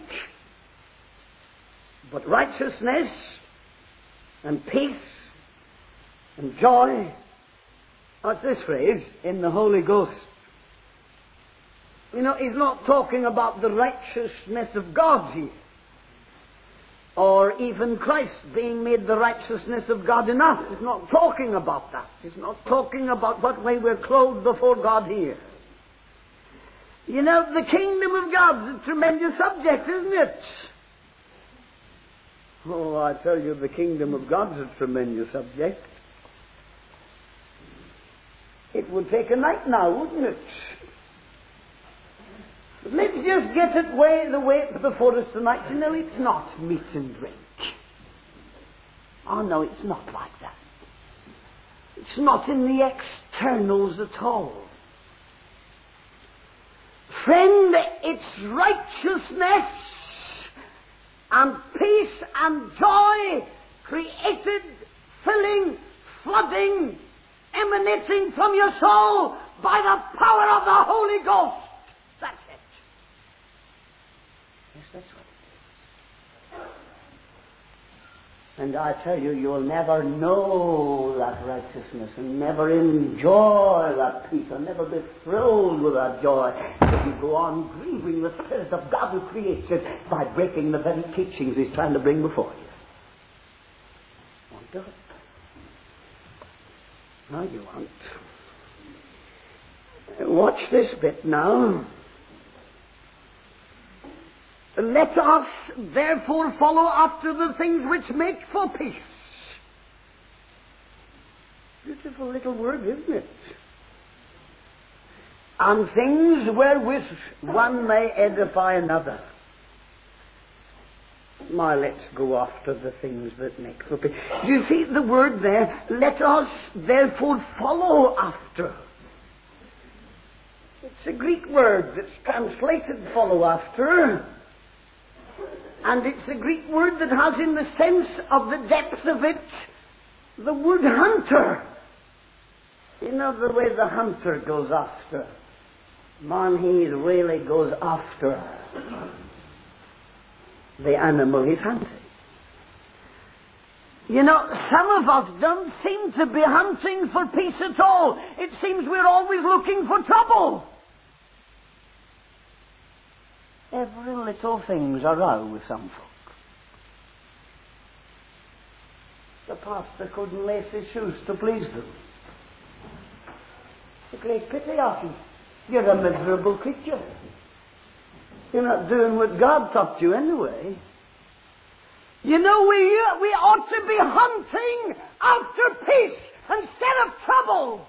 but righteousness and peace and joy. What's this phrase? In the Holy Ghost. You know, he's not talking about the righteousness of God here, or even Christ being made the righteousness of God enough. He's not talking about that. He's not talking about what way we're clothed before God here. You know, the kingdom of God is a tremendous subject, isn't it? Oh, I tell you, the kingdom of God is a tremendous subject. It would take a night now, wouldn't it? Let's just get it way the way before us tonight. You know, it's not meat and drink. Oh no, it's not like that. It's not in the externals at all. Friend, it's righteousness and peace and joy created, filling, flooding, emanating from your soul by the power of the Holy Ghost. That's it. Yes, that's what it is. And I tell you, you'll never know that righteousness and never enjoy that peace and never be thrilled with that joy if you go on grieving the Spirit of God who creates it by breaking the very teachings He's trying to bring before you. Won't do it. No, you won't. Watch this bit now. Let us therefore follow after the things which make for peace. Beautiful little word, isn't it? And things wherewith one may edify another. My, let's go after the things that make for peace. Do you see the word there? Let us therefore follow after. It's a Greek word that's translated follow after. And it's a Greek word that has in the sense of the depth of it the word hunter. You know the way the hunter goes after. Man, he really goes after the animal he's hunting. You know, some of us don't seem to be hunting for peace at all. It seems we're always looking for trouble. Every little thing's a row with some folk. The pastor couldn't lace his shoes to please them. It's a great pity of you. You're a miserable creature. You're not doing what God taught you anyway. You know, we, we ought to be hunting after peace instead of trouble.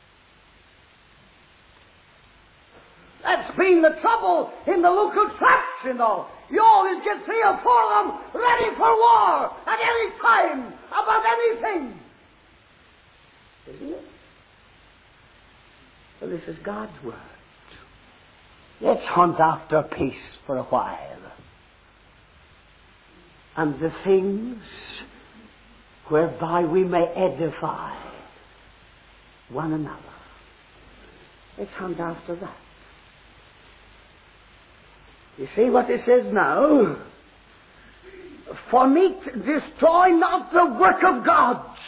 That's been the trouble in the local traps, you know. You always get three or four of them ready for war at any time about anything. Isn't it? Well, this is God's word. Let's hunt after peace for a while. And the things whereby we may edify one another. Let's hunt after that. You see what it says now? For meat destroy not the work of God.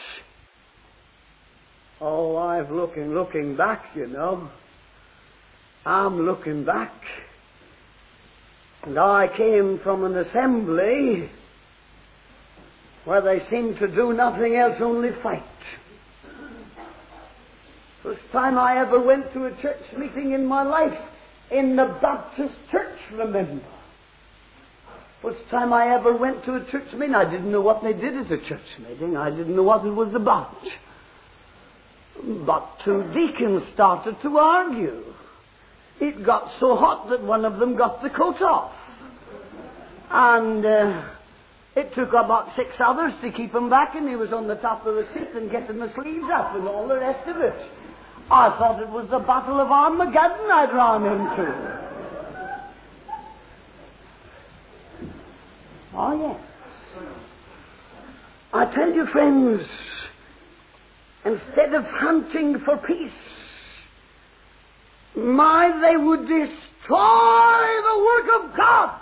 Oh, I'm looking, looking back, you know. I'm looking back. And I came from an assembly where they seemed to do nothing else, only fight. First time I ever went to a church meeting in my life, in the Baptist church, remember. First time I ever went to a church meeting, I didn't know what they did at a church meeting. I didn't know what it was about. But two deacons started to argue. It got so hot that one of them got the coat off. And uh, it took about six others to keep him back, and he was on the top of the seat and getting the sleeves up and all the rest of it. I thought it was the Battle of Armageddon I'd run into. Oh, yes. I tell you, friends, instead of hunting for peace, my, they would destroy the work of God.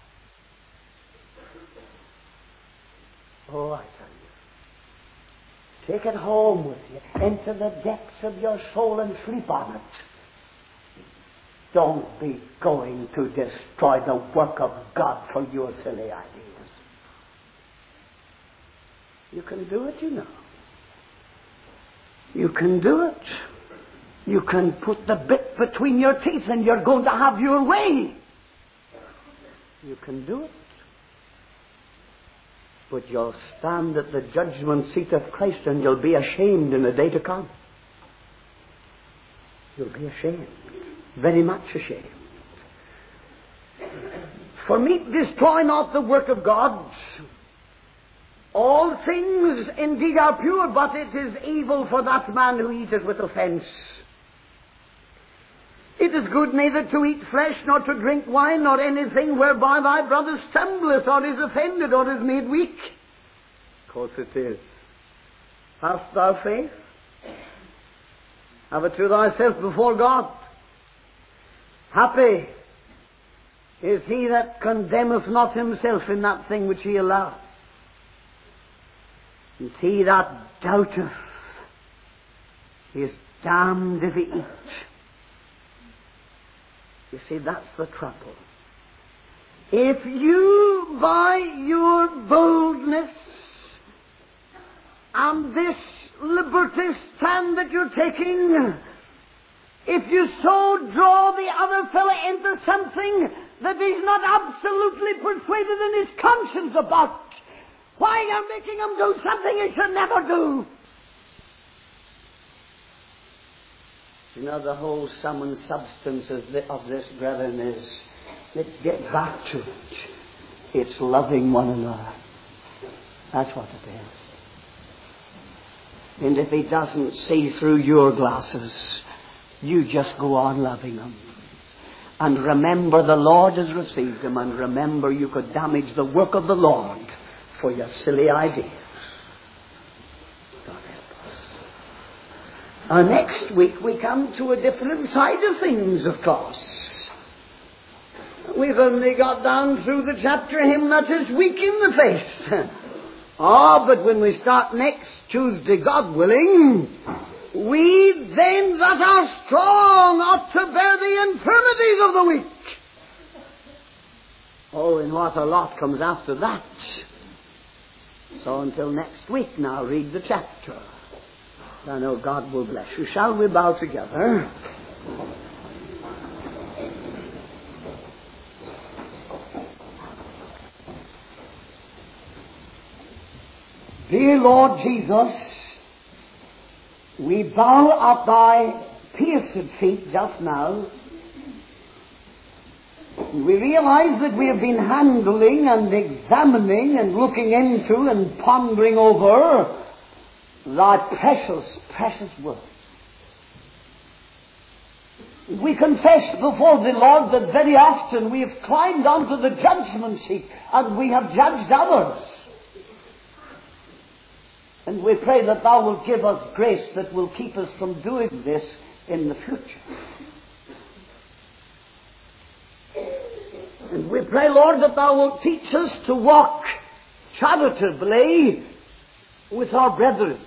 Oh, I tell you. Take it home with you, into the depths of your soul and sleep on it. Don't be going to destroy the work of God for your silly ideas. You can do it, you know. You can do it. You can put the bit between your teeth and you're going to have your way. You can do it. But you'll stand at the judgment seat of Christ and you'll be ashamed in the day to come. You'll be ashamed. Very much ashamed. For meat destroy not the work of God. All things indeed are pure, but it is evil for that man who eateth with offence. It is good neither to eat flesh, nor to drink wine, nor anything whereby thy brother stumbleth, or is offended, or is made weak. Of course it is. Hast thou faith? Have it to thyself before God. Happy is he that condemneth not himself in that thing which he alloweth. And he that doubteth is damned if he eat. You see, that's the trouble. If you, by your boldness and this liberty stand that you're taking, if you so draw the other fellow into something that he's not absolutely persuaded in his conscience about, why you're making him do something he should never do. You know, the whole sum and substance of this, brethren, is, let's get back to it. It's loving one another. That's what it is. And if he doesn't see through your glasses, you just go on loving him. And remember the Lord has received him, and remember you could damage the work of the Lord for your silly ideas. God help us. Uh, next week we come to a different side of things, of course. We've only got down through the chapter, him that is weak in the faith. Ah, but when we start next Tuesday, God willing, we then that are strong ought to bear the infirmities of the weak. Oh, and what a lot comes after that. So until next week now, read the chapter. I know God will bless you. Shall we bow together? Dear Lord Jesus, we bow at thy pierced feet just now. We realize that we have been handling and examining and looking into and pondering over thy precious, precious word. We confess before the Lord that very often we have climbed onto the judgment seat and we have judged others. And we pray that thou wilt give us grace that will keep us from doing this in the future. And we pray, Lord, that thou wilt teach us to walk charitably with our brethren.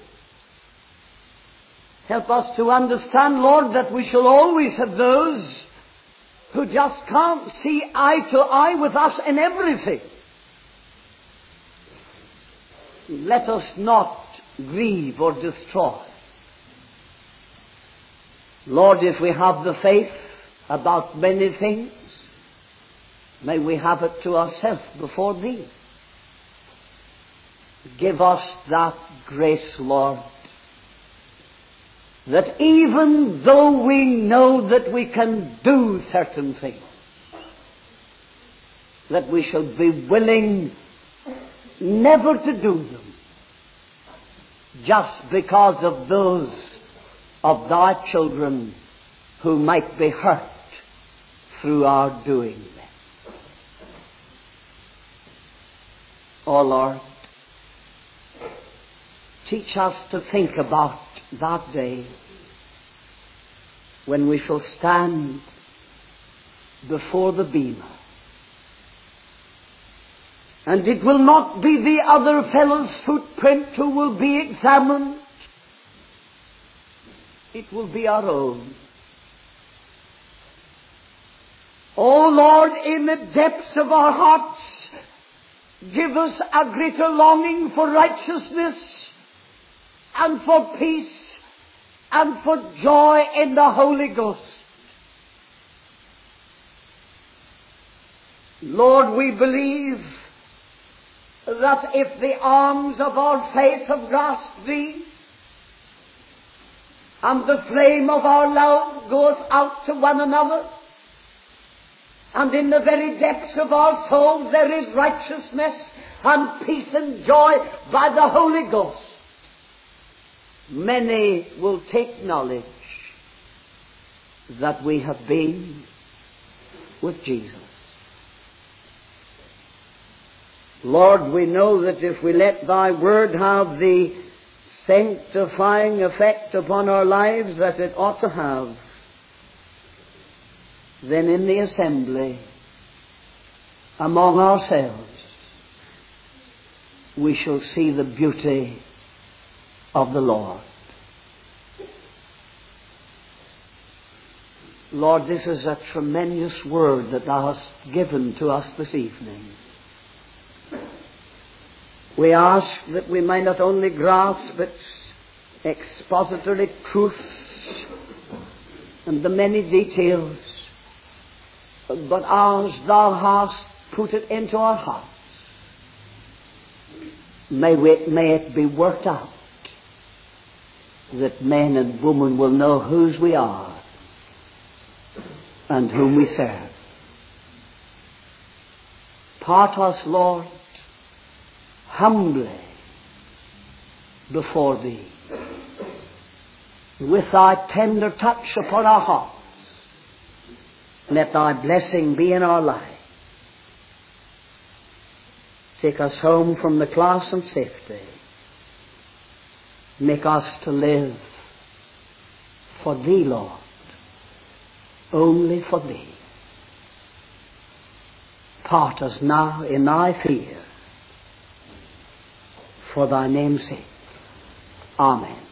Help us to understand, Lord, that we shall always have those who just can't see eye to eye with us in everything. Let us not grieve or destroy. Lord, if we have the faith about many things, may we have it to ourselves before Thee. Give us that grace, Lord, that even though we know that we can do certain things, that we shall be willing never to do them, just because of those of Thy children who might be hurt through our doing them. Oh Lord, teach us to think about that day when we shall stand before the Bema. And it will not be the other fellow's footprint who will be examined. It will be our own. Oh Lord, in the depths of our hearts, give us a greater longing for righteousness and for peace and for joy in the Holy Ghost. Lord, we believe that if the arms of our faith have grasped Thee, and the flame of our love goes out to one another, and in the very depths of our souls there is righteousness and peace and joy by the Holy Ghost, many will take knowledge that we have been with Jesus. Lord, we know that if we let Thy Word have the sanctifying effect upon our lives that it ought to have, then in the assembly, among ourselves, we shall see the beauty of the Lord. Lord, this is a tremendous word that Thou hast given to us this evening. We ask that we may not only grasp its expository truths and the many details, but as Thou hast put it into our hearts, may, we, may it be worked out that men and women will know whose we are and whom we serve. Part us, Lord, humbly before Thee, with Thy tender touch upon our hearts. Let Thy blessing be in our life. Take us home from the class in safety. Make us to live for Thee, Lord, only for Thee. Part us now in Thy fear, for Thy name's sake. Amen.